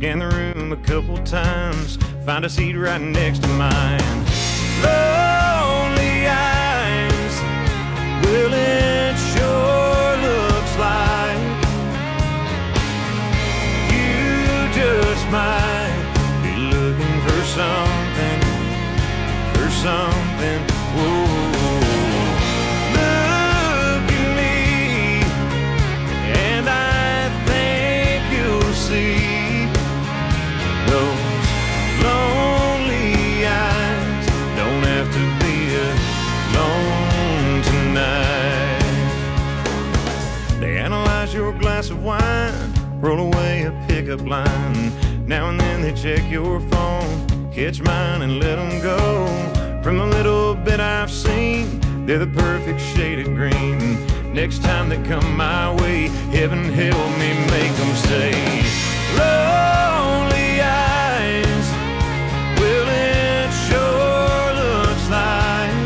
Scan the room a couple times, find a seat right next to mine. Lonely eyes, well it sure looks like you just might be looking for something, whoa. Look at me, and I think you'll see those lonely eyes don't have to be alone tonight. They analyze your glass of wine, roll away a pickup line. Now and then they check your phone, catch mine and let them go. From the little bit I've seen, they're the perfect shade of green. Next time they come my way, heaven help me make them stay. Lonely eyes, well it sure looks like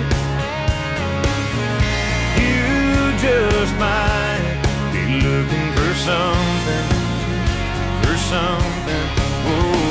you just might be looking for something, whoa.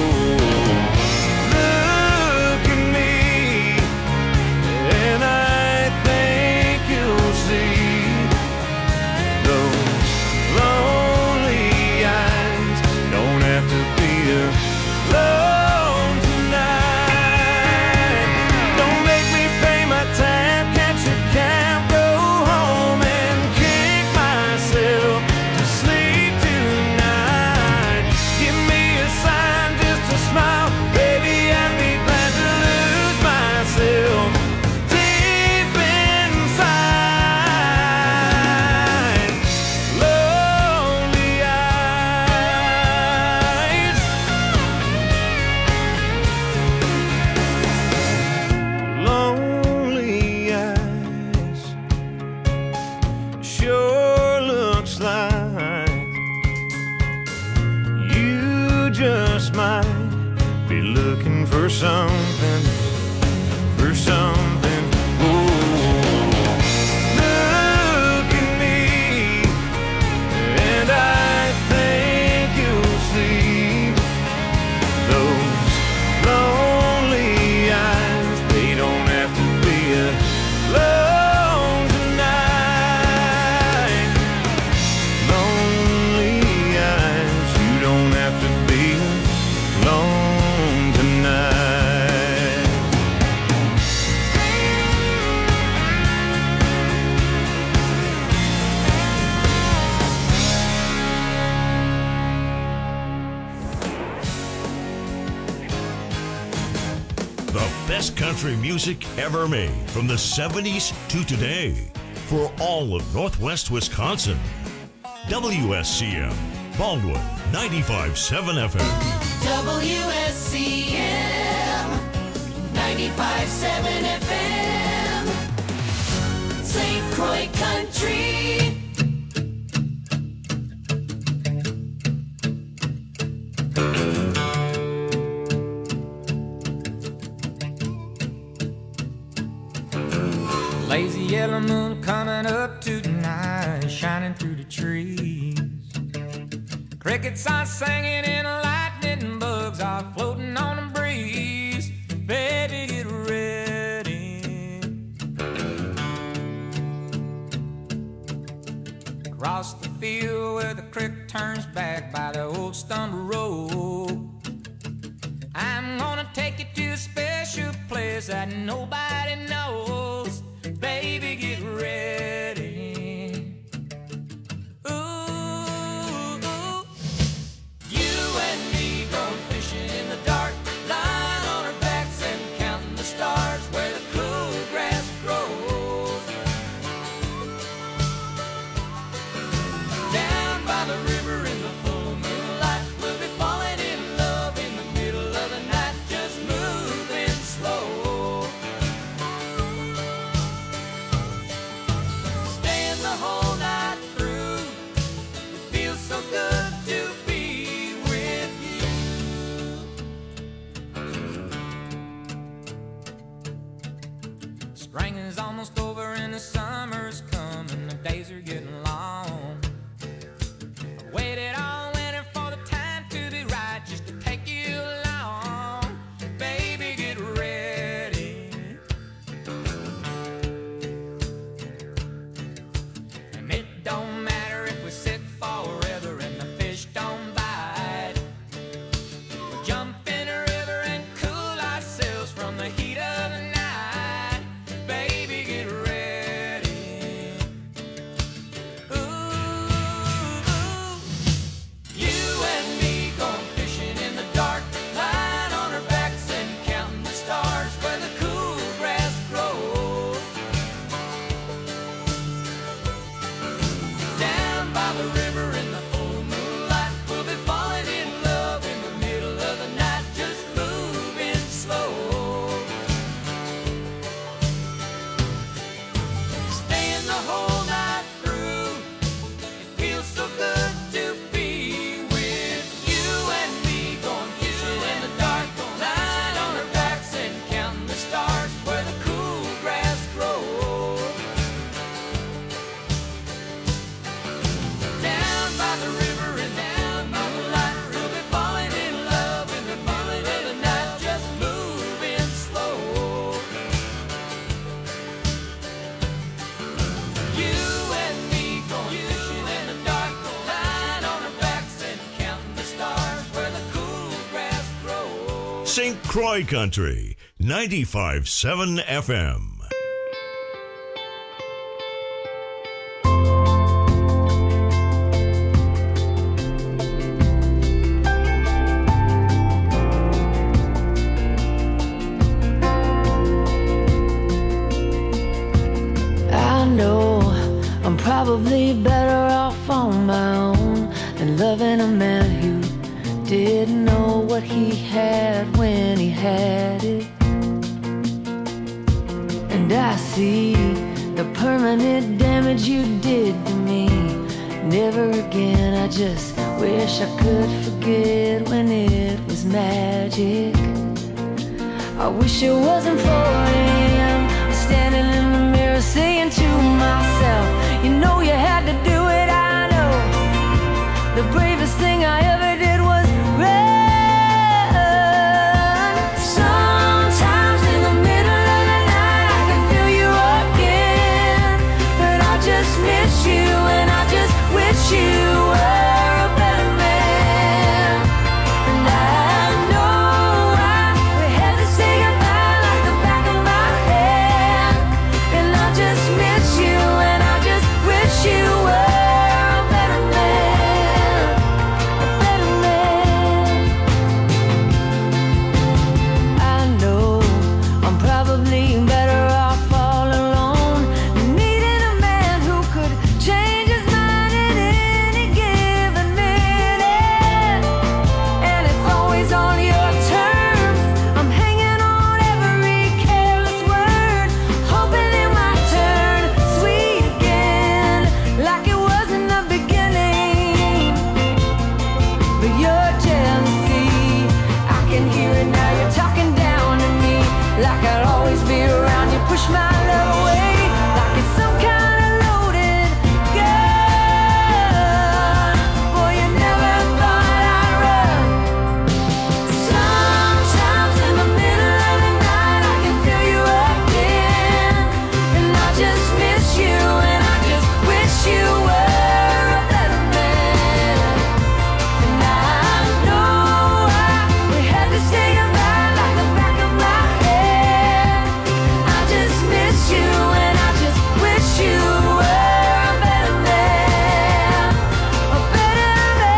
For something, whoa. Look at me, and I think you'll see those lonely eyes. They don't have to be alone tonight. Lonely eyes, you don't have to be alone tonight. Best country music ever made from the 70s to today for all of Northwest Wisconsin. WSCM, Baldwin, 95.7 FM. WSCM, 95.7 FM. St. Croix Country. Lazy yellow moon coming up tonight, shining through the trees. Crickets are singing and lightning bugs are floating on the breeze. Baby, get ready. Across the field where the creek turns back by the old stumble road, I'm gonna take you to a special place that nobody knows. Baby, get ready. Ooh, you and me going fishing in the dark, lying on our backs and counting the stars where the cool grass grows. Down by the river in the full moonlight, we'll be falling in love in the middle of the night, just moving slow. Whole night through, it feels so good to be with you. Spring is almost over and the summer's coming, the days are getting long. I waited all winter for the time to be right, just to St. Croix Country, 95.7 FM. Probably better off on my own than loving a man who didn't know what he had when he had it. And I see the permanent damage you did to me. Never again, I just wish I could forget when it was magic. I wish it wasn't 4 a.m. I'm standing in the mirror saying to myself, you know you had to do it, I know. The bravest thing I ever did was run. Sometimes in the middle of the night I can feel you again, but I just miss you and I just wish you were a better man. And I know we had to say goodbye like the back of my hand, and I just miss you and I just wish you were a better man, a better man. I know I'm probably better off all alone, needing a man who could change his mind in any given minute. And it's always on your terms. I'm hanging on every careless word, hoping it might turn sweet again, like it was in the beginning. But your jealousy, I can hear it now. You're talking down to me, like I'll always be around. You push my love away, like it's some kind of loaded gun. Boy, you never thought I'd run. Sometimes in the middle of the night I can feel you again, and I just miss you and I just wish you were a better man. And I know we had to say goodbye like the back of my head. I just miss you and I just wish you were a better man, a better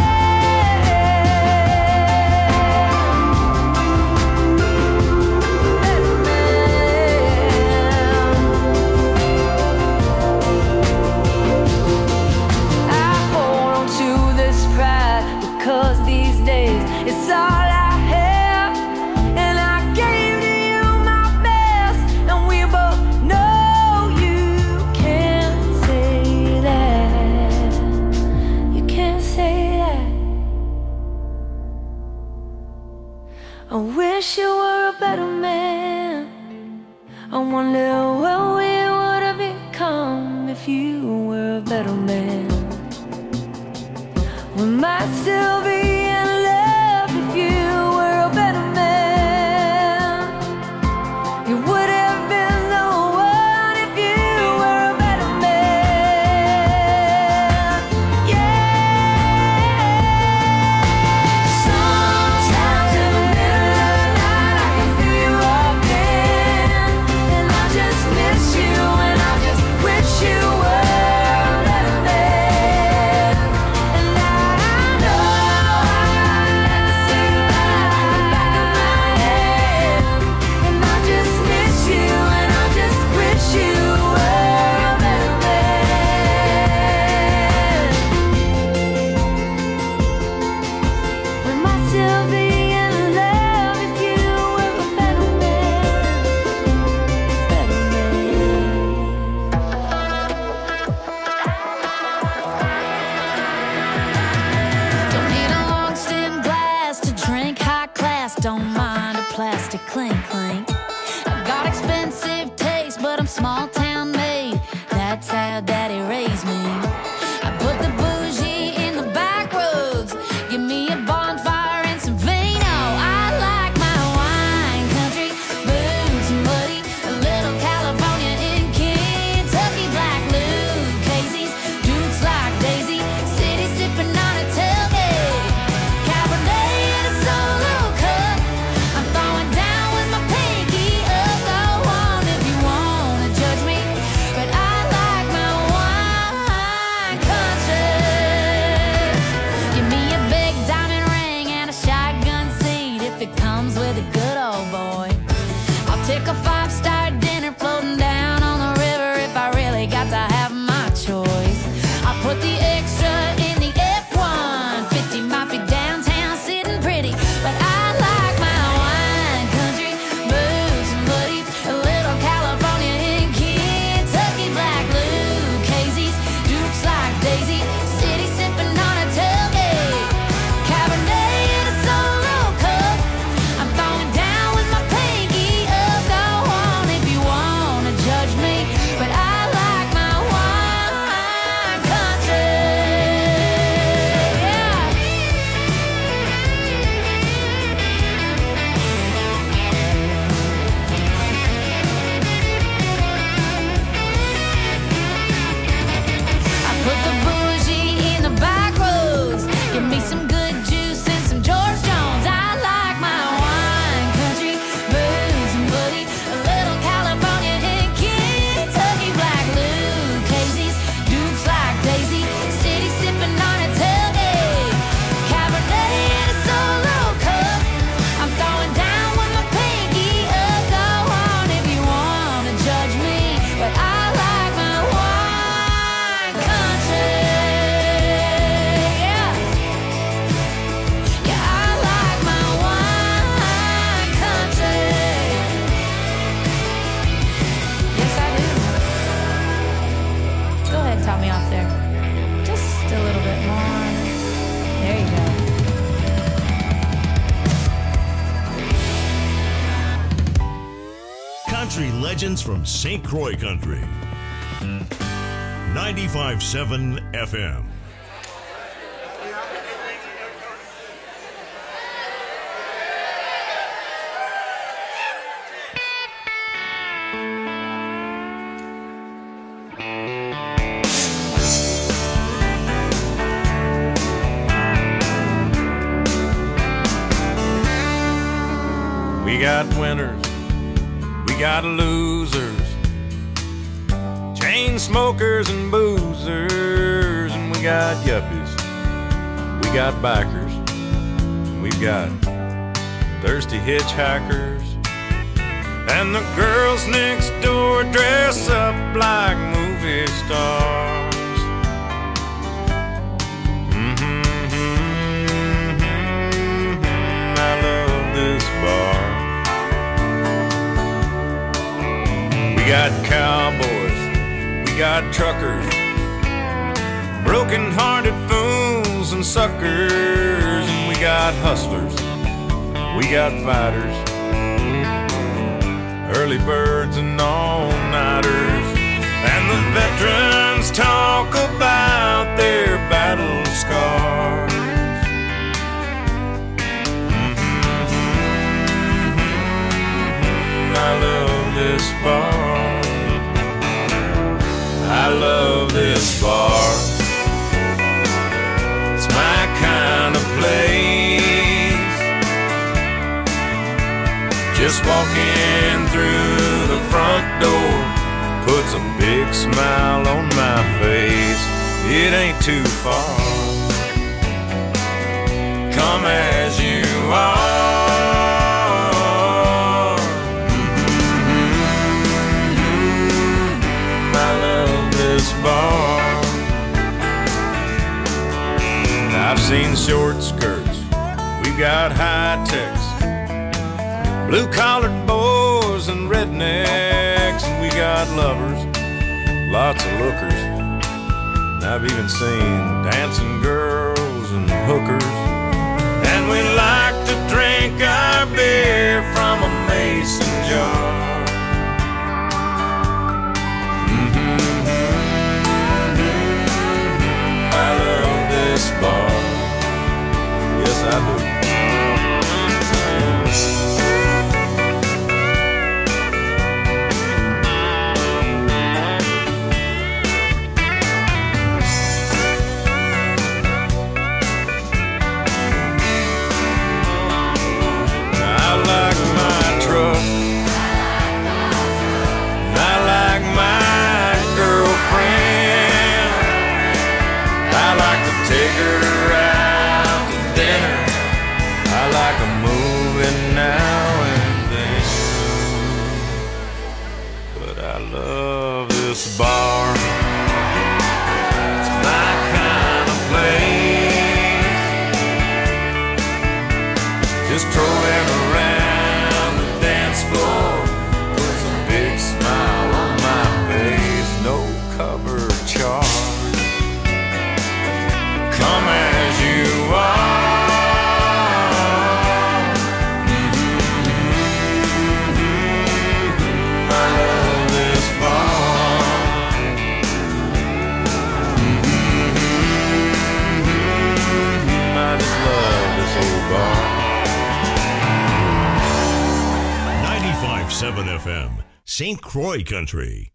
I hold on to this pride because these days it's all I have, and I gave to you my best, and we both know you can't say that. You can't say that. I wish you were a better man. I wonder what we would have become if you were a better man. We might still be in love if you were a better man. You would have been the one if you were a better man. Yeah. Sometimes in the middle of the night I can feel you again, and I just miss you and I just wish you were a better man. And I know I had to say goodbye like the back of my head, and I just miss you and I just wish you were a better man. We might still be in love if you were a better man, better man. Don't need a long stem glass to drink high class. Don't mind a plastic clink clink. I've got expensive taste, but I'm small town made. That's how daddy raised me. I put the bougie in the back roads. Give me a bonfire and some vino. I like my wine country, boots and muddy. A little California in Kentucky, black Lucchese's, dudes like Daisy. City sipping on a tailgate, Cabernet and a solo cup. if it comes with a good old boy. I'll take a 5-star dinner floating down on the river if I really got to have my choice. I'll put the extra in the F-150, might be downtown sitting pretty, but I like my wine country, booze and buddy, a little California in Kentucky, black Lucchese's, Dukes like Daisy, city sipping on a tailgate, Cabernet in a solo cup. I'm throwing down with my pinky up. Go on if you wanna judge me, but I like my wine country. Yeah. I put the bougie in the back roads. Give me some good juice and some George Jones. I like my wine country, booze and buddy, a little California in Kentucky, black Lucchese's, Dukes like Daisy, city sipping on a tailgate, Cabernet in a solo cup. I'm throwing down with my pinky up. Go on if you wanna judge me, but I like my wine country. Yeah. Yeah, I like my wine country. Yes, I do. Go ahead, top me off there. Just a little bit more. There you go. Country legends from St. Croix Country. 95.7 FM. We got winners, we got losers, chain smokers and boozers, and we got yuppies, we got bikers, and we've got thirsty hitchhikers, and the girls next door dress up like movie stars. I love this bar. We got cowboys, we got truckers, broken-hearted fools and suckers, and we got hustlers, we got fighters, early birds and all-nighters, and the veterans talk about their battle scars. I love this bar. I love this bar. It's my kind of place. Just walking through the front door puts a big smile on my face. It ain't too far. Come as you are. Bar. I've seen short skirts, we've got high techs, blue-collared boys and rednecks, and we got lovers, lots of lookers. And I've even seen dancing girls and hookers. And we like to drink our beer from a mason jar. Bar. Yes, I do. this bar. It's my kind of place. Just strolling around the dance floor with a big smile on my face. No cover charge. Come as you are. FM, St. Croix Country.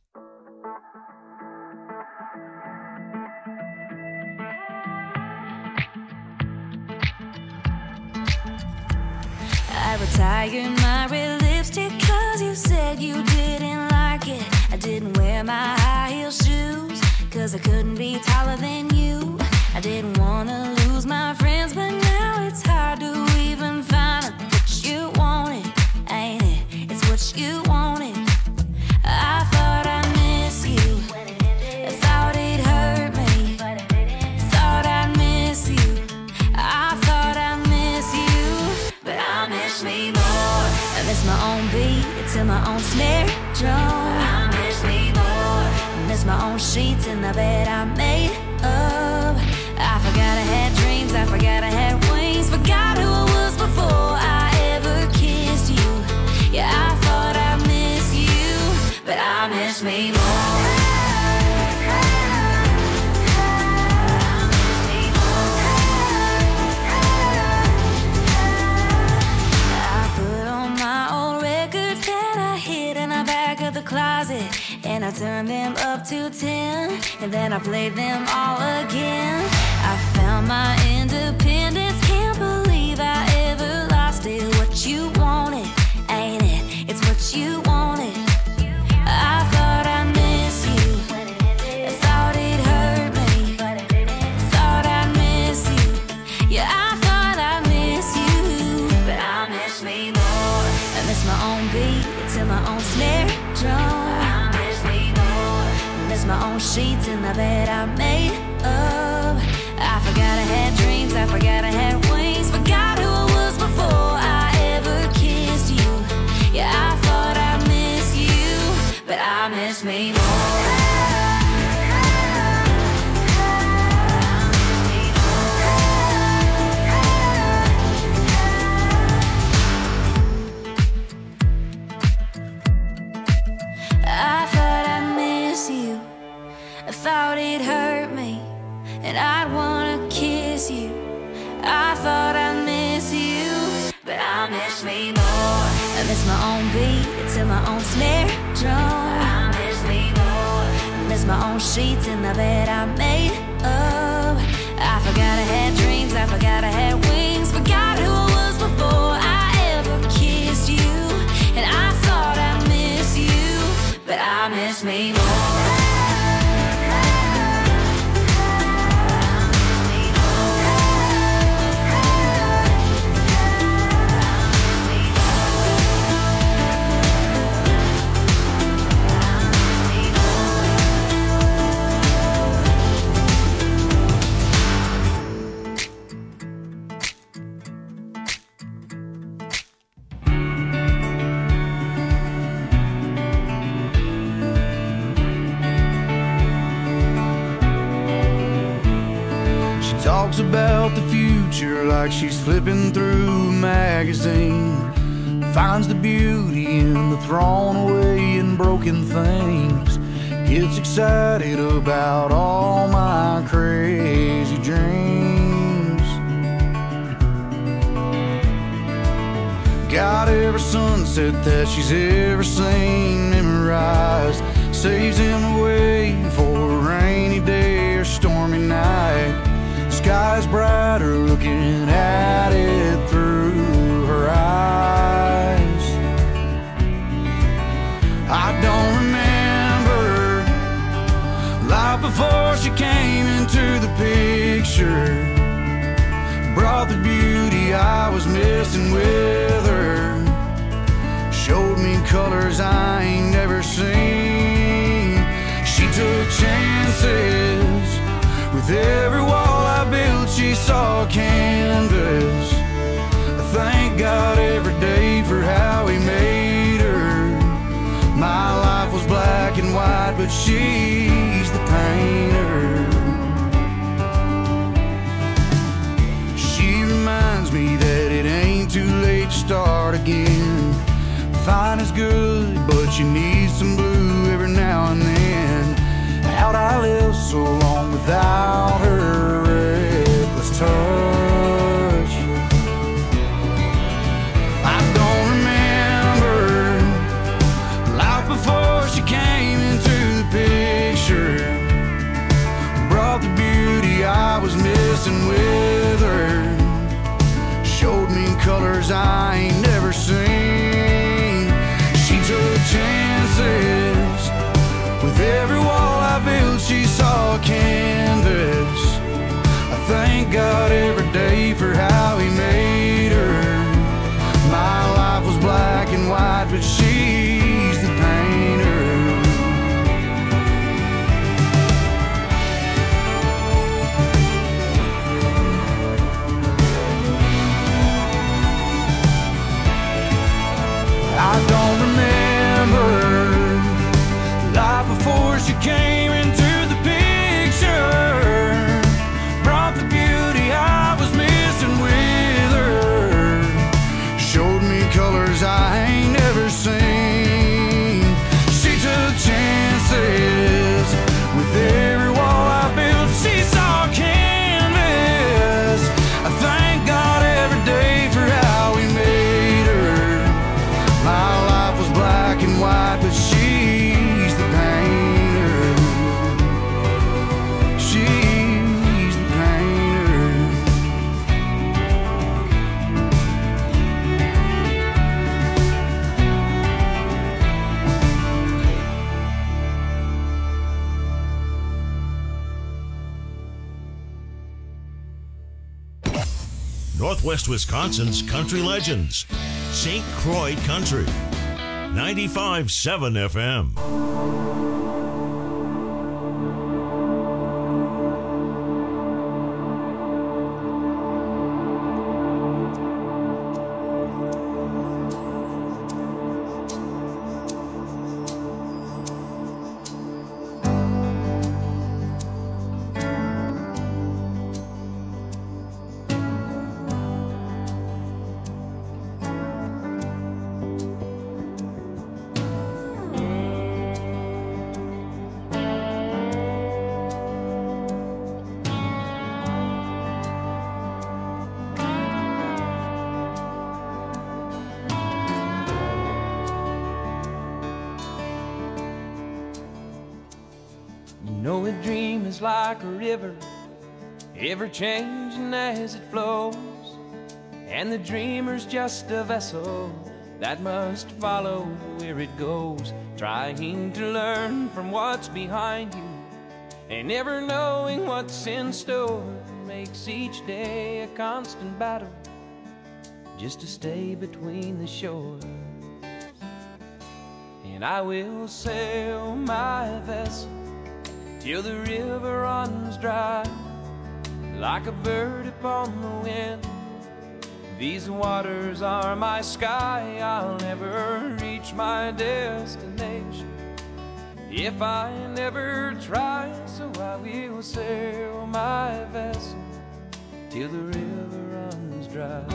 I retired my red lipstick 'cause you said you didn't like it. I didn't wear my high heel shoes 'cause I couldn't be taller than you. I didn't wanna lose my friends, but now it's hard to even find what you wanted, ain't it? It's what you wanted. I thought I'd miss you. I thought it hurt me. Thought I'd miss you. I thought I'd miss you, but I miss me more. I miss my own beat to my own snare drum. I miss me more. I miss my own sheets in the bed I made up. I forgot I had dreams. I forgot I had wings. Forgot who I was before I ever kissed you. Yeah, I thought I miss you, but I miss me more. I put on my old records that I hid in the back of the closet, and I turned them up to 10, and then I played them all again. I found my independence, can't believe I ever lost it. What you wanted, ain't it? It's what you wanted. I thought I miss you. I thought it hurt me. Thought I miss you. Yeah, I thought I miss you, but I miss me more. I miss my own beat to my own snare drum. I miss me more. I miss my own sheets in the bed I made up. I forgot I had dreams. I forgot I had wings. Forgot who I was before I ever kissed you. Yeah, I thought I miss you, but I miss me more. I thought I'd miss you. I thought it hurt me, and I'd wanna kiss you. I thought I'd miss you, but I miss me more. I miss my own beat to my own snare drum. I miss me more. I miss my own sheets in the bed I made up. I forgot I had dreams. I forgot I had wings. Forgot who I was before I ever kissed you. And I thought I'd miss you, but I miss me more. Talks about the future like she's flipping through a magazine. Finds the beauty in the thrown away and broken things. Gets excited about all my crazy dreams. Got every sunset that she's ever seen memorized. Saves him away for a rainy day or stormy night. Sky's brighter looking at it through her eyes. I don't remember life before she came into the picture. Brought the beauty I was missing with her. Showed me colors I ain't never seen. saw canvas. I thank God every day for how He made her. My life was black and white, but she's the painter. She reminds me that it ain't too late to start again. Fine is good, but you need some blue every now and then. How'd I live so long without her reckless touch? I don't remember life before she came into the picture. Brought the beauty I was missing with her. Showed me colors I ain't never seen. She took chances. With every wall I built, she saw a canvas. I thank God every day for how He made her. My life was black and white, but she's the painter. I don't remember life before she came into the picture. Brought the beauty I was missing with her. Showed me colors I ain't never seen. She took chances. With every wall I built, she saw canvas. I thank God every day for how He made her. My life was black and white, but she's the painter. She's the painter. Northwest Wisconsin's country legends. St. Croix Country. 95.7 FM. know a dream is like a river, ever changing as it flows, and the dreamer's just a vessel that must follow where it goes, trying to learn from what's behind you, and never knowing what's in store makes each day a constant battle just to stay between the shores. And I will sail my vessel till the river runs dry, like a bird upon the wind. These waters are my sky, I'll never reach my destination if I never try. So I will sail my vessel till the river runs dry.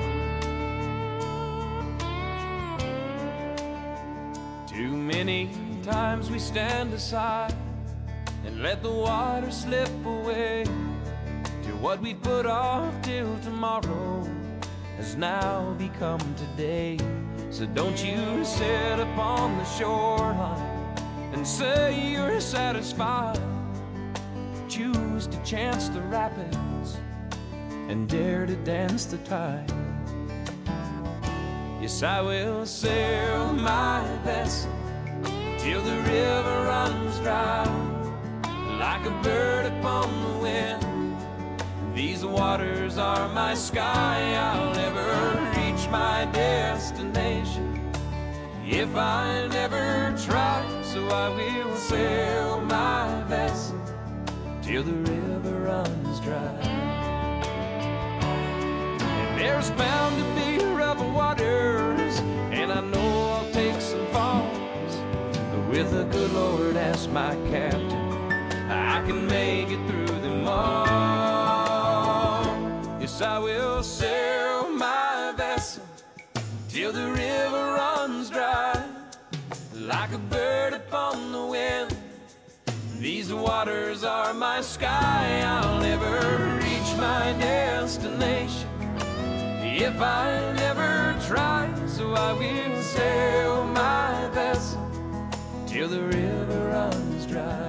Too many times we stand aside and let the water slip away, to what we put off till tomorrow has now become today. So don't you sit upon the shoreline and say you're satisfied. Choose to chance the rapids and dare to dance the tide. Yes, I will sail my vessel till the river runs dry, like a bird upon the wind. These waters are my sky, I'll never reach my destination if I never try. So I will sail my vessel till the river runs dry. There's bound to be rough waters, and I know I'll take some falls. But with the good Lord as my captain, I can make it through them all. Yes, I will sail my vessel till the river runs dry. Like a bird upon the wind, these waters are my sky. I'll never reach my destination if I never try. So I will sail my vessel till the river runs dry.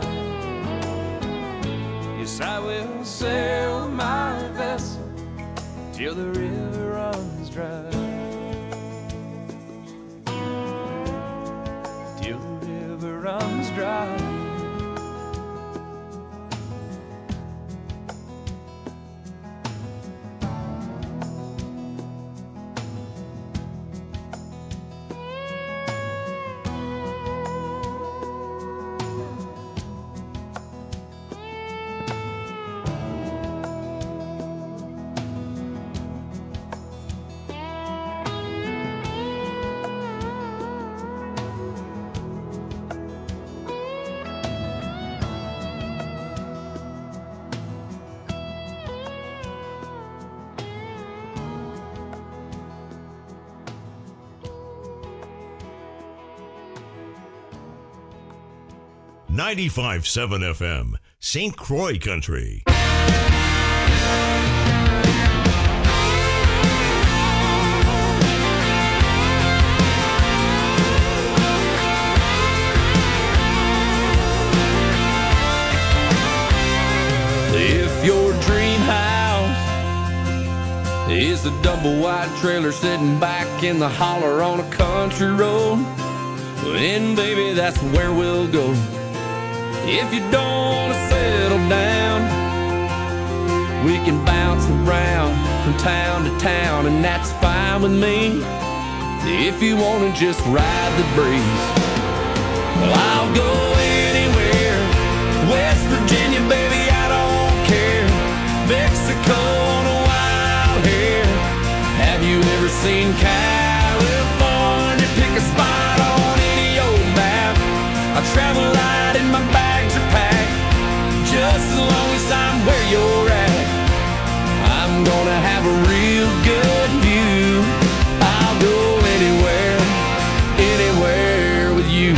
Yes, I will sail my vessel till the river runs dry. Till the river runs dry. 95.7 FM, St. Croix Country. If your dream house is a double wide trailer sitting back in the holler on a country road, then baby, that's where we'll go. If you don't want to settle down, we can bounce around from town to town, and that's fine with me. If you want to just ride the breeze, well, I'll go anywhere. West Virginia, baby, I don't care. Mexico on a wild hair. Have you ever seen California? Pick a spot on any old map. I travel light and my bags are packed. Just as long as I'm where you're at, I'm gonna have a real good view. I'll go anywhere, anywhere with you.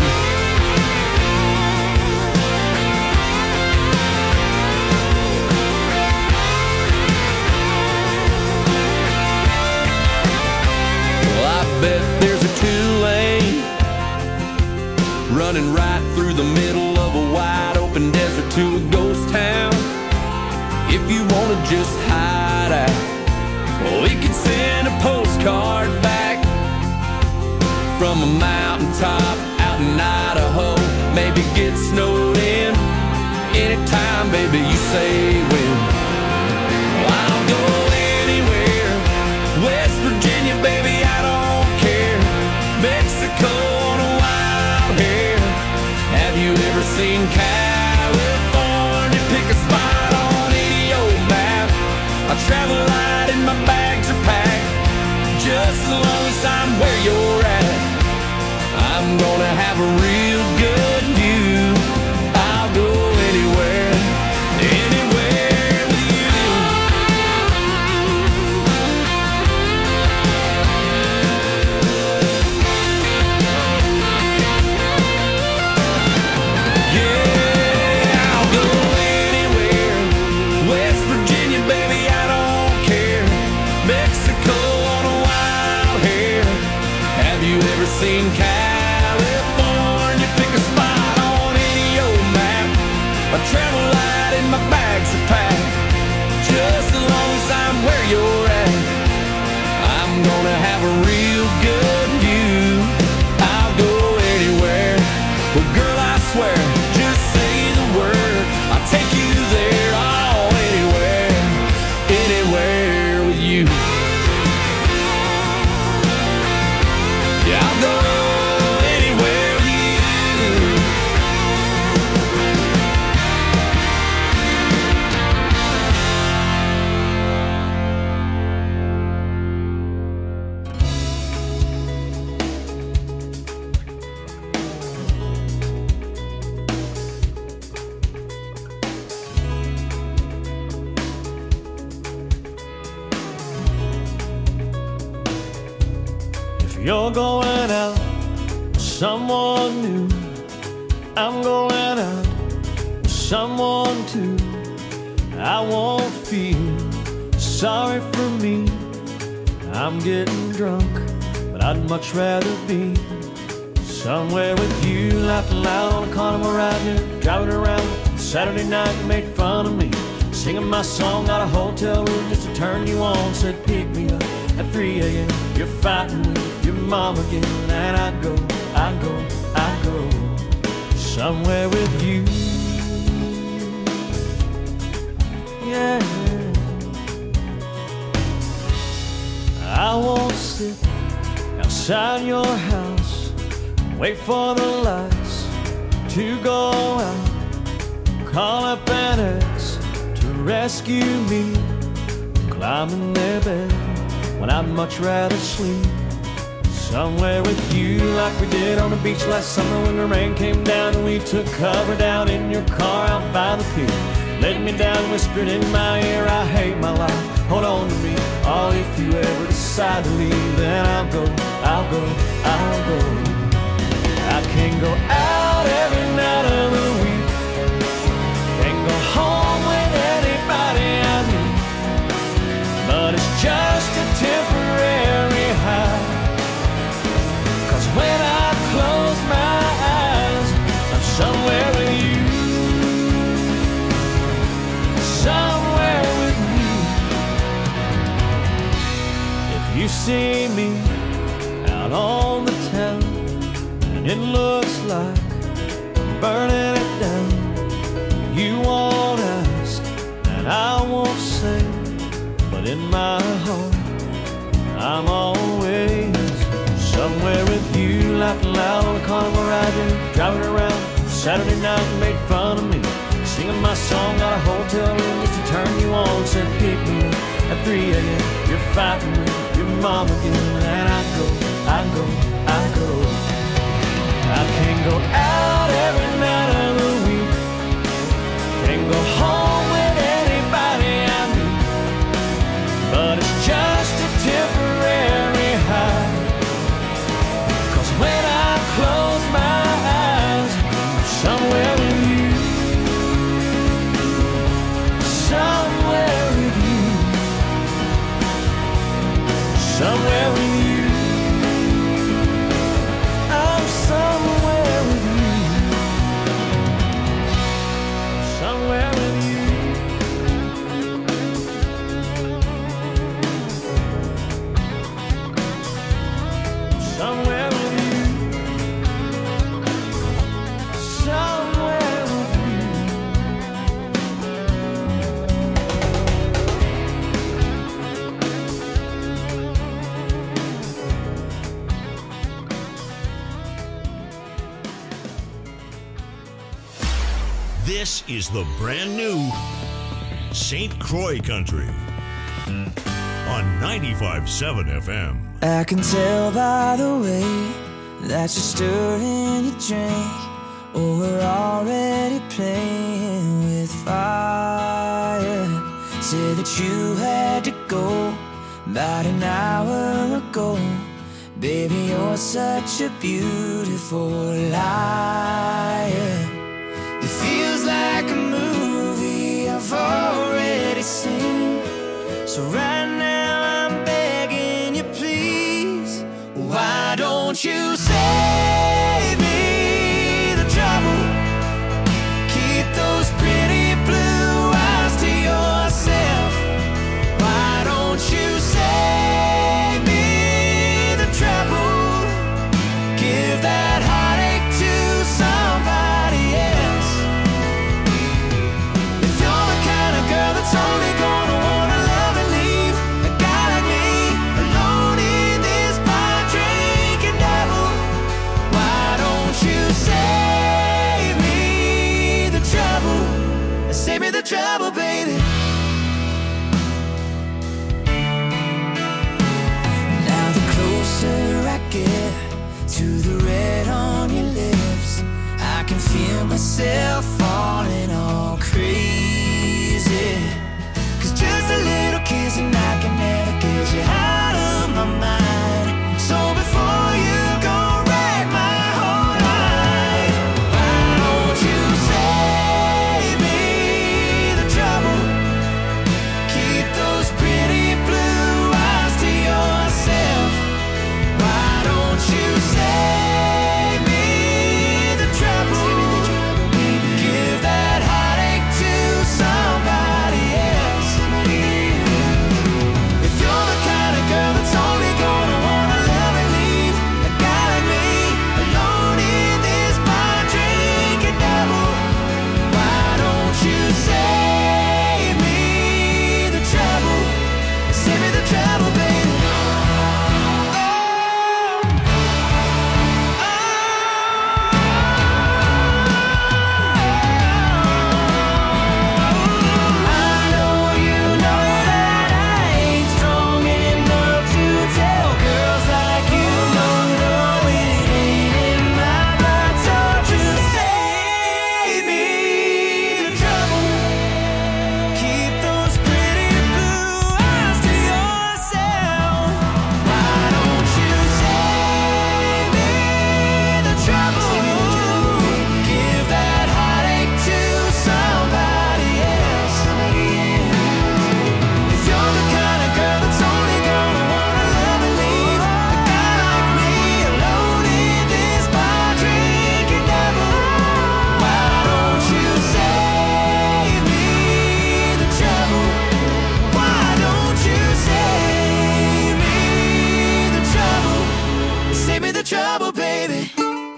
Well, I bet there's a 2-lane running right through the middle of a wide open desert to a ghost town. If you want to just hide out, well, we could send a postcard back from a mountaintop out in Idaho. Maybe get snowed in anytime, baby, you say when. Well, I'll go anywhere. West Virginia, baby, I don't care. Mexico on a wild hair. Have you ever seen California? Pick a spot on any old map. I travel light and my bags are packed. Just as long as I'm where you're at, I'm gonna have a real good view. I'll go anywhere, anywhere with you. Yeah, I'll go anywhere. West Virginia, baby, I don't care. Mexico on a wild hair. Have you ever seen California? Pick a spot on any old map. I travel light and my bags are packed. Just as long as I'm where you're at, I'm gonna have a real good view. I'll go anywhere. Well, girl, I swear, just say the word, I'll take you there. Oh, anywhere, anywhere with you. Yeah, I'll go anywhere with you. You're going out with someone new. I'm going out with someone too. I won't feel sorry for me. I'm getting drunk, but I'd much rather be somewhere with you, laughing loud on a carnival ride here, driving around Saturday night. You made fun of me, singing my song out of hotel room just to turn you on. Said pick me up at 3 a.m. You're fighting with your mom again, and I go somewhere with you. Yeah, I won't sit outside your house, wait for the lights to go out, call up an ex to rescue me, climb in their bed when I'd much rather sleep somewhere with you, like we did on the beach last summer when the rain came down and we took cover down in your car out by the pier. Laid me down, whispered in my ear, I hate my life, hold on to me. Oh, if you ever decide to leave, then I'll go. I can't go out every night of the week, can't go home with anybody I meet, but it's just a temporary high. Cause when I close my eyes, I'm somewhere with you, somewhere with you. If you see me out on the town and it looks like I'm burning it down, you won't ask and I won't say, but in my heart I'm always somewhere with you, laughing loud on the carnival ride here, driving around Saturday night. You made fun of me, singing my song out of hotel room just to turn you on. Said pick me up at 3 a.m. You're fighting with your mom again, and I go. I can't go out every night of the week, can't go home with anybody I meet, but it's just a temporary high. Cause when I close my eyes, I'm somewhere with you, somewhere with you, somewhere with you. I'm somewhere with you, somewhere with you. Somewhere with you, somewhere with you. This is the brand new St. Croix Country on 95.7 FM. I can tell by the way that you're stirring your drink, or we're already playing with fire. Said that you had to go about an hour ago. Baby, you're such a beautiful liar. It feels like a movie I've already seen. So right now I'm begging you, please, why don't you save me the trouble? Keep those pretty blue eyes to yourself. Why don't you save me the trouble? Give that heartache to somebody else. If you're the kind of girl that's only gonna wanna love and leave a guy like me alone in this bar drinking devil, why don't you save me the trouble? Save me the trouble, baby. Now the closer I get to the red on your lips, I can feel myself falling all crazy. Cause just a little kiss and I can never get you out of my mind. So before trouble, baby.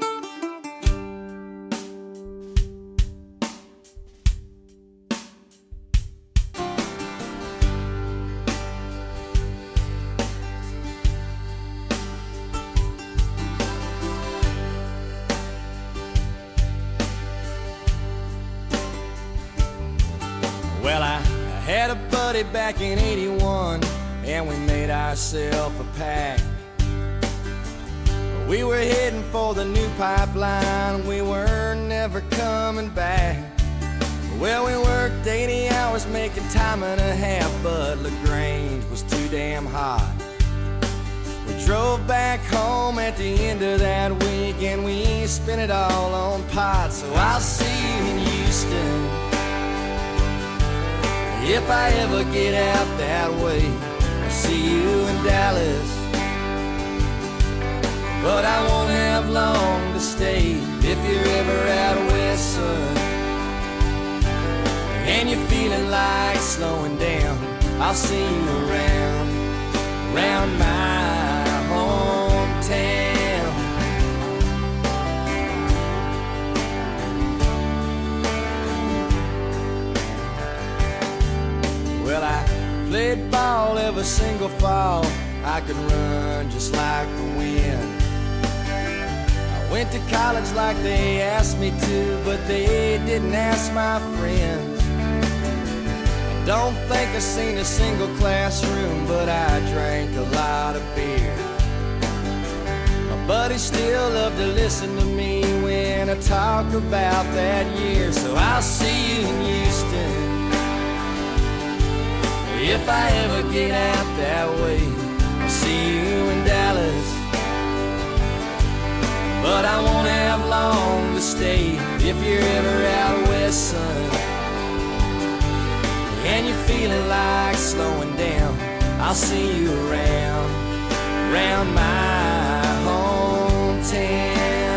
Well, I had a buddy back in 81, and we made ourselves a pact. We were heading for the new pipeline, we were never coming back. Well, we worked 80 hours making time and a half, but LaGrange was too damn hot. We drove back home at the end of that week, and we spent it all on pot. So I'll see you in Houston if I ever get out that way. I'll see you in Dallas, but I won't have long to stay. If you're ever out west, son, and you're feeling like slowing down, I'll see you around my hometown. Well, I played ball every single fall. I could run just like the wind. I went to college like they asked me to, but they didn't ask my friends. I don't think I seen a single classroom, but I drank a lot of beer. My buddies still love to listen to me when I talk about that year. So I'll see you in Houston if I ever get out that way. I'll see you in Dallas, but I won't have long to stay. If you're ever out west, son, and you're feeling like slowing down, I'll see you around my hometown.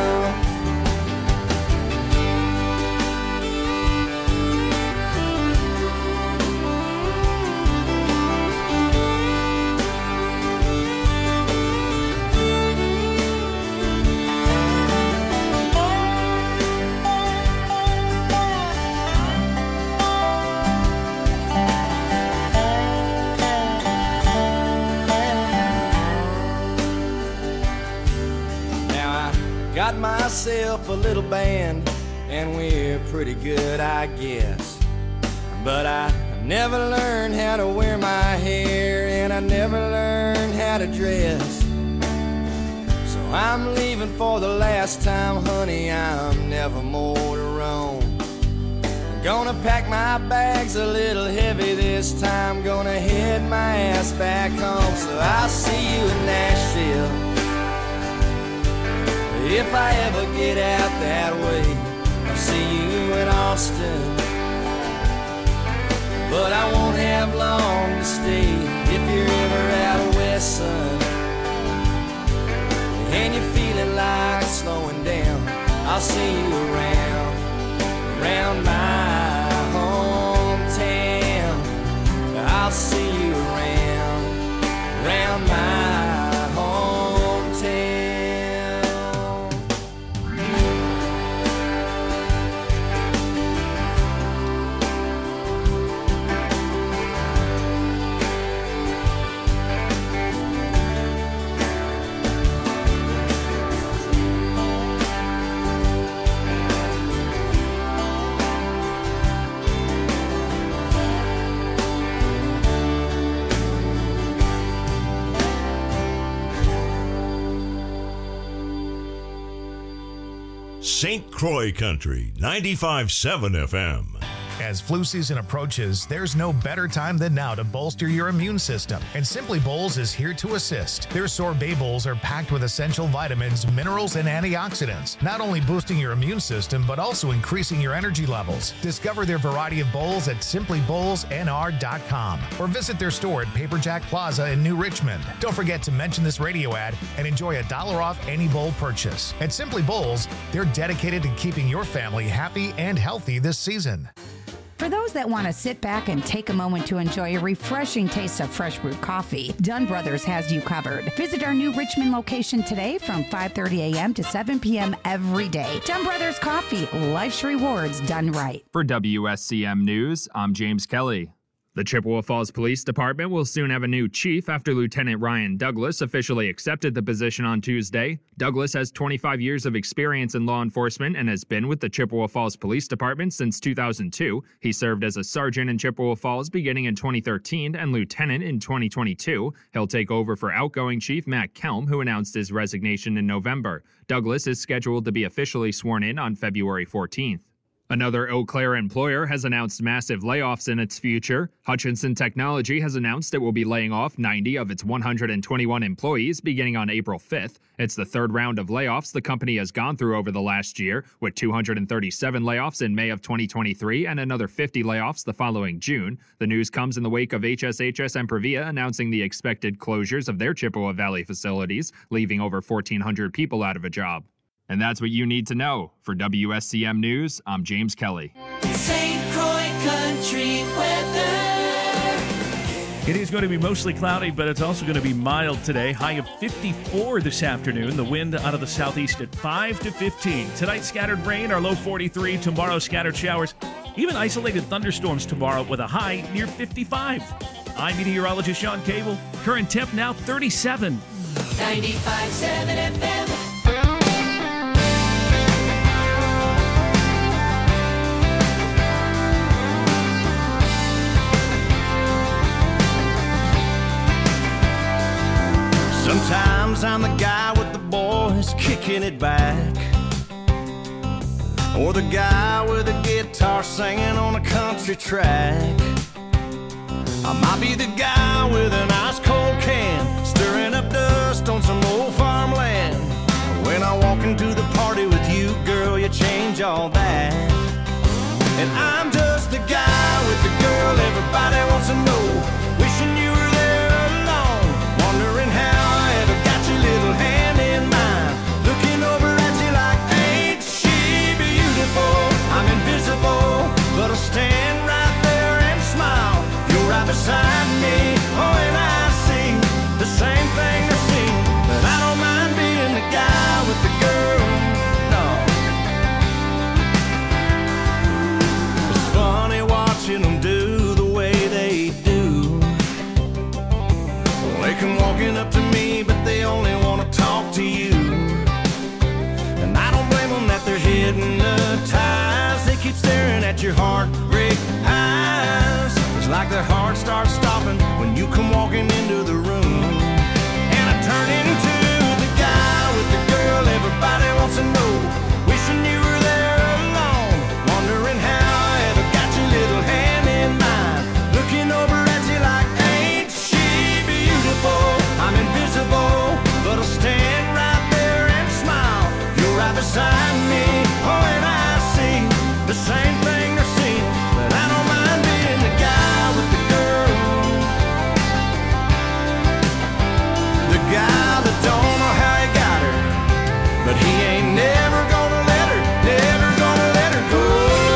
Got myself a little band, and we're pretty good, I guess. But I never learned how to wear my hair, and I never learned how to dress. So I'm leaving for the last time, honey, I'm never more to roam. I'm gonna pack my bags a little heavy this time, gonna head my ass back home. So I'll see you in Nashville if I ever get out that way. I'll see you in Austin, but I won't have long to stay. If you're ever out west, son, and you're feeling like slowing down, I'll see you around my hometown. I'll see you around my hometown. St. Croix Country, 95.7 FM. As flu season approaches, there's no better time than now to bolster your immune system, and Simply Bowls is here to assist. Their sorbet bowls are packed with essential vitamins, minerals, and antioxidants, not only boosting your immune system, but also increasing your energy levels. Discover their variety of bowls at simplybowlsnr.com or visit their store at Paperjack Plaza in New Richmond. Don't forget to mention this radio ad and enjoy $1 off any bowl purchase. At Simply Bowls, they're dedicated to keeping your family happy and healthy this season. For those that want to sit back and take a moment to enjoy a refreshing taste of fresh brewed coffee, Dunn Brothers has you covered. Visit our new Richmond location today from 5:30 a.m. to 7 p.m. every day. Dunn Brothers Coffee, life's rewards done right. For WSCM News, I'm James Kelly. The Chippewa Falls Police Department will soon have a new chief after Lieutenant Ryan Douglas officially accepted the position on Tuesday. Douglas has 25 years of experience in law enforcement and has been with the Chippewa Falls Police Department since 2002. He served as a sergeant in Chippewa Falls beginning in 2013 and lieutenant in 2022. He'll take over for outgoing Chief Matt Kelm, who announced his resignation in November. Douglas is scheduled to be officially sworn in on February 14th. Another Eau Claire employer has announced massive layoffs in its future. Hutchinson Technology has announced it will be laying off 90 of its 121 employees beginning on April 5th. It's the third round of layoffs the company has gone through over the last year, with 237 layoffs in May of 2023 and another 50 layoffs the following June. The news comes in the wake of HSHS and Previa announcing the expected closures of their Chippewa Valley facilities, leaving over 1,400 people out of a job. And that's what you need to know. For WSCM News, I'm James Kelly. St. Croix Country weather. It is going to be mostly cloudy, but it's also going to be mild today. High of 54 this afternoon. The wind out of the southeast at 5 to 15. Tonight, scattered rain, our low 43. Tomorrow, scattered showers. Even isolated thunderstorms tomorrow with a high near 55. I'm meteorologist Sean Cable. Current temp now 37. 95.7 FM. Sometimes I'm the guy with the boys kicking it back, or the guy with a guitar singing on a country track. I might be the guy with an ice cold can stirring up dust on some old farmland. When I walk into the party with you, girl, you change all that. And I'm just the guy with the girl everybody wants to know, wishing you were there alone, wondering how little hand in mine, looking over at you like, ain't she beautiful? I'm invisible, but I'll stand right there and smile. You're right beside me, oh, and I see the same thing they're seeing. But I don't mind being the guy with the girl, no. It's funny watching them do the way they do. They come walking up to me, but they only want to talk to you. And I don't blame them that they're hypnotized. They keep staring at your heartbreak eyes. It's like their heart starts stopping when you come walking into the room. And I turn into the guy with the girl everybody wants to know, wishing you were there alone, wondering how I ever got your little hand in mine, looking over at you like, ain't she beautiful? I'm invisible, but I'll stand right there and smile. You're right beside me, oh, and I see the same thing they're seeing. But I don't mind being the guy with the girl, the guy that don't know how he got her, but he ain't never gonna let her, never gonna let her go.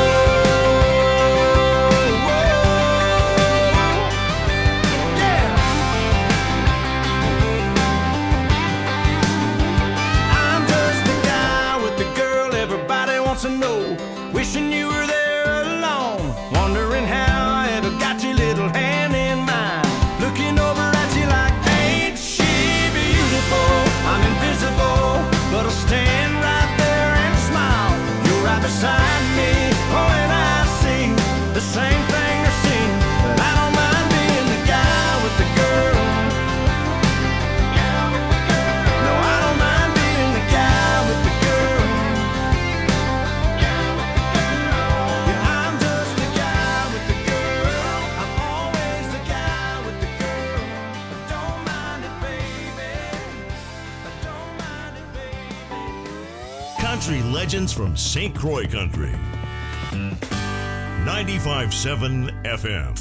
To know, wishing you were there alone, wondering how I ever got your little hand in mine, looking over at you like, ain't she beautiful? I'm invisible, but I'll stand right there and smile. You're right beside me, oh, and I see the same thing they're seeing. But I don't mind being the guy with the girl. No, I don't mind being the guy with the girl. Country legends from St. Croix Country. 95.7 FM.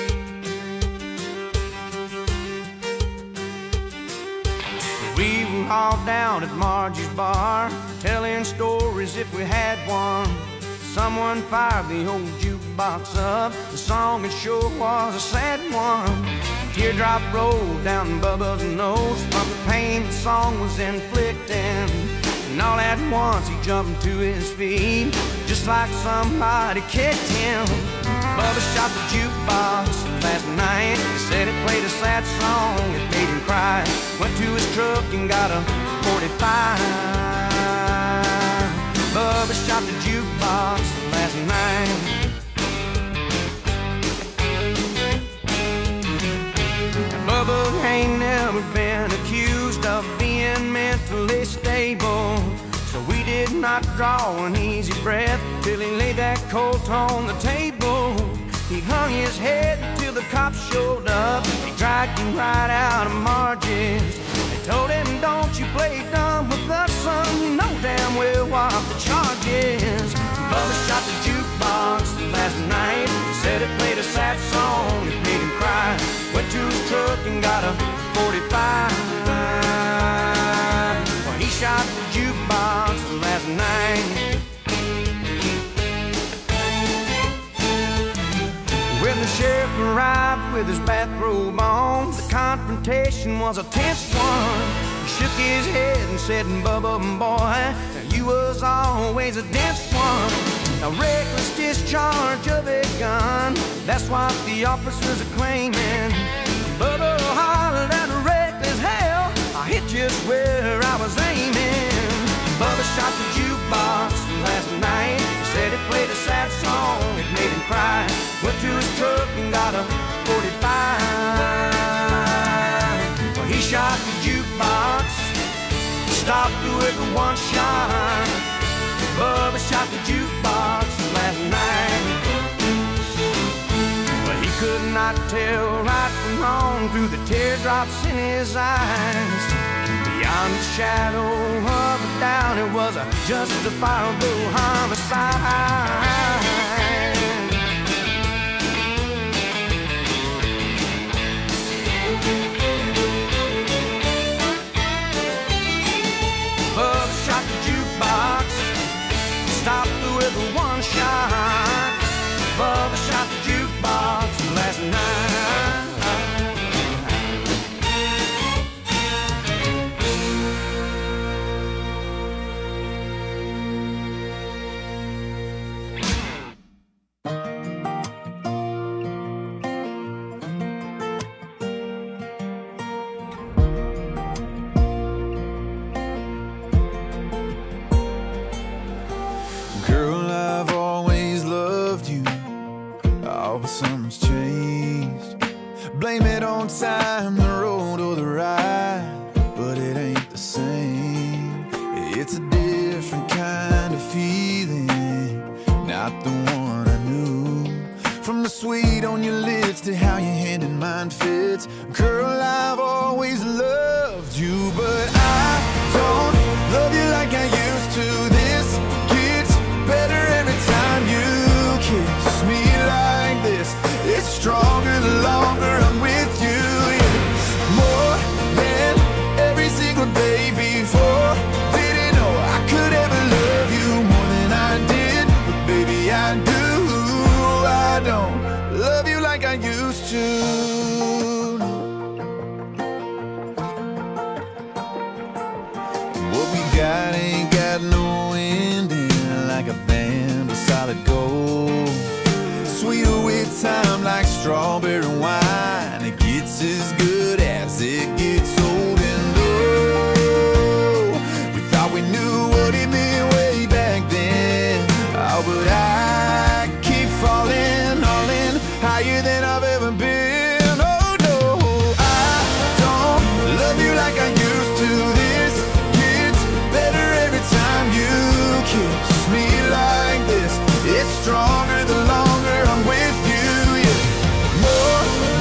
We were all down at Margie's bar, telling stories if we had one. Someone fired the old jukebox up. The song it sure was a sad one. A teardrop rolled down Bubba's nose from the pain the song was inflicting. And all at once he jumped to his feet, just like somebody kicked him. Bubba shot the jukebox last night. He said it played a sad song, it made him cry. Went to his truck and got a 45. Bubba shot the jukebox last night. Bubba ain't never been accused of being mentally stable, so we did not draw an easy breath till he laid that colt on the table. He hung his head till the cops showed up. He dragged him right out of Margie's. They told him, don't you play dumb with us, son. You know damn well what the charge is. Bubba shot the jukebox last night. He said it played a sad song, it made him cry. Went to his truck and got a 45. Well, he shot the jukebox last night. When the sheriff arrived with his bathrobe on, the confrontation was a tense one. He shook his head and said, Bubba, boy, you was always a dense one. A reckless discharge of a gun, that's what the officers are claiming. Bubba hollered at a reckless hell, I hit just where I was aiming. Bubba shot the jukebox last night. He said it played a sad song, it made him cry. Went to his truck and got a 45. Well, he shot the jukebox, stopped through it with one shot. Bubba shot the jukebox last night. But he could not tell right from wrong through the teardrops in his eyes. Beyond the shadow of a doubt, it was a justifiable homicide. Bubba shot the jukebox, stopped through it with one shot. Bubba shot the jukebox last night. Something's changed. Blame it on time, the road, or the ride, but it ain't the same. It's a different kind of feeling, not the one I knew. From the sweet on your lips to how your hand in mine fits. Girl, I've always loved you, but I don't love you like I used to. This gets better every time you kiss me like this. It's stronger the longer I'm with you, yeah. More than every single day before. Didn't know I could ever love you more than I did, but baby I do. I don't love you like I used to. What we got ain't got no ending, like a band of solid gold. Sweeter with time like strawberry wine. It gets as good as it gets old. And oh, we thought we knew what it meant way back then. Oh, but I keep falling, all in, higher than I've ever been. Oh no, I don't love you like I used to. This gets better every time you kiss me like this. It's stronger the longer I'm with you, yeah. More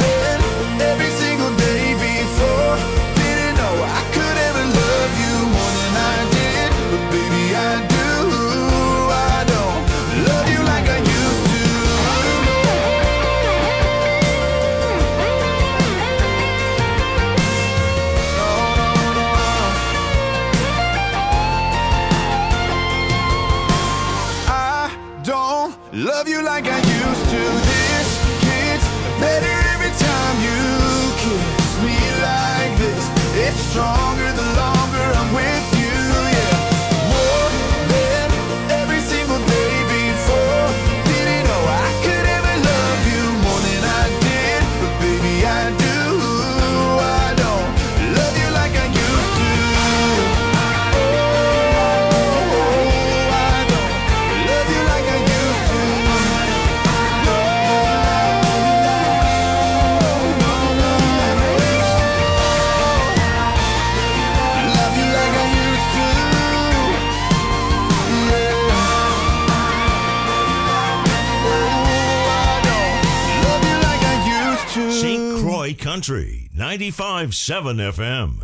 St. Croix Country, 95.7 FM.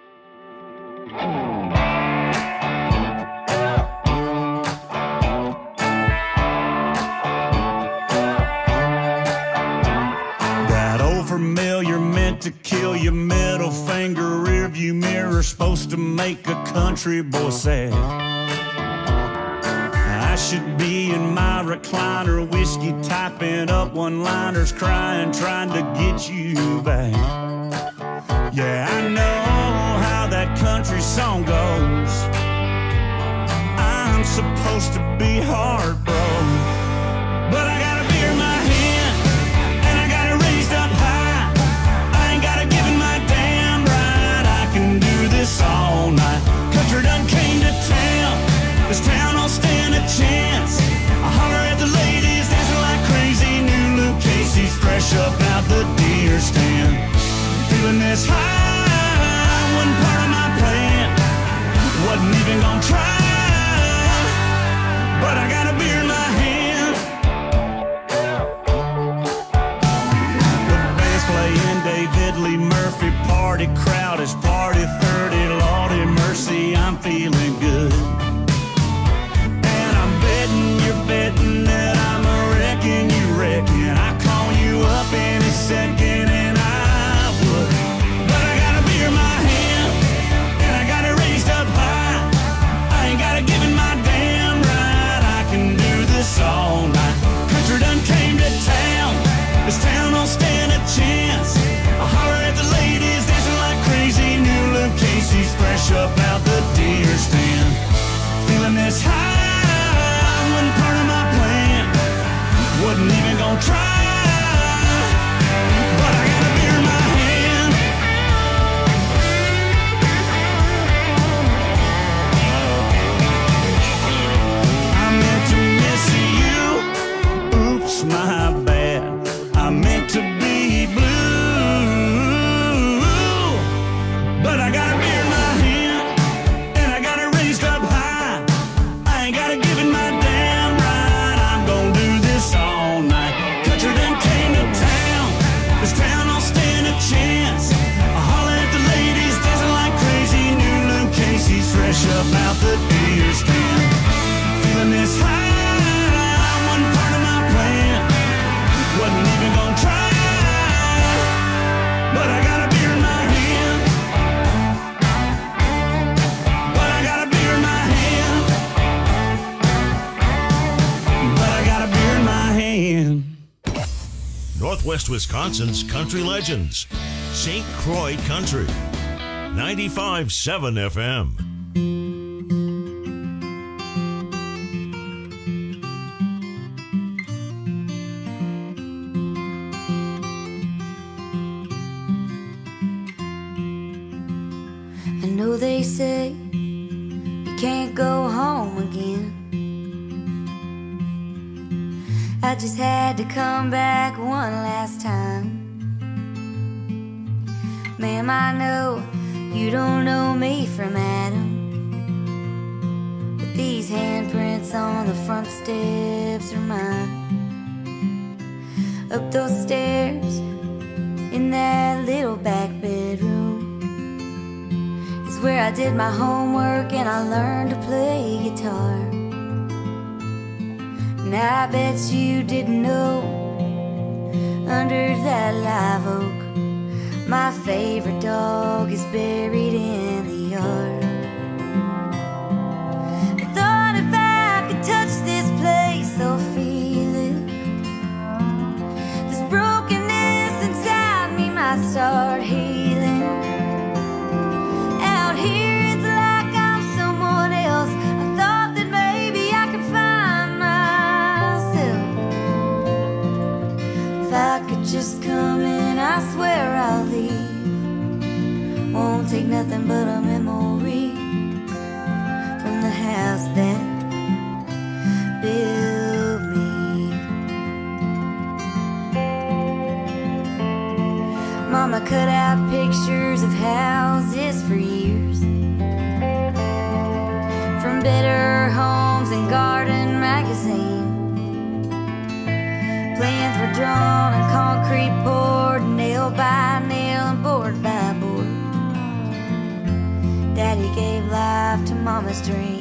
That old familiar meant to kill your middle finger rearview mirror, supposed to make a country boy sad. I should be in my recliner, whiskey typing up one-liners, crying, trying to get you back. Yeah, I know how that country song goes. I'm supposed to be heartbroken, but I got a beer in my hand, and I got it raised up high. I ain't got to give it my damn right. I can do this all night. Country done came to town. This town don't stand a chance. I holler at the ladies dancing like crazy. New Luke Casey's fresh up out the deer stand. Feeling this high wasn't part of my plan. Wasn't even gonna try, but I got a beer in my hand. The band's playing David Lee Murphy. Party crowd is party 30. Lordy mercy, I'm feeling good. You're betting that I'm a wrecking you reckon I call you up any second and I would. But I got a beer in my hand, and I got it raised up high. I ain't gotta give it my damn right. I can do this all night. Country done came to town. This town don't stand a chance. I holler at the ladies dancing like crazy. New Luke Casey's fresh up out the deer stand. Feeling this high wasn't part of my plan. Wasn't even gonna try, but I got a beer in my hand. I meant to miss you. Oops, my bad. I meant to be blue, but I got a beer in my hand, and I got it raised up high. I ain't gotta give it my all night. Country done came to town. This town don't stand a chance. I holler at the ladies dancing like crazy. New Luke Casey's fresh up out the deer stand. Feeling this high wasn't part of my plan. Wasn't even gonna try, but I got a beer in my hand. But I got a beer in my hand. But I got a beer in my hand. Northwest Wisconsin's country legends, St. Croix Country, 95.7 FM. I know they say you can't go home again. I just had to come back one last time. Ma'am, I know you don't know me from Adam, but these handprints on the front steps are mine. Up those stairs in that little back bedroom is where I did my homework and I learned to play guitar. And I bet you didn't know, under that live oak, my favorite dog is buried in the yard. I thought if I could touch this place or feel it, this brokenness inside me might start healing. Out here it's like I'm someone else. I thought that maybe I could find myself. If I could just come in, I swear I'll leave. Won't take nothing but a memory from the house that built me. Mama cut out pictures of houses for years, from Better Homes and Garden Magazine. Plans were drawn and concrete poured, nail by nail and board by board. Daddy gave life to Mama's dream.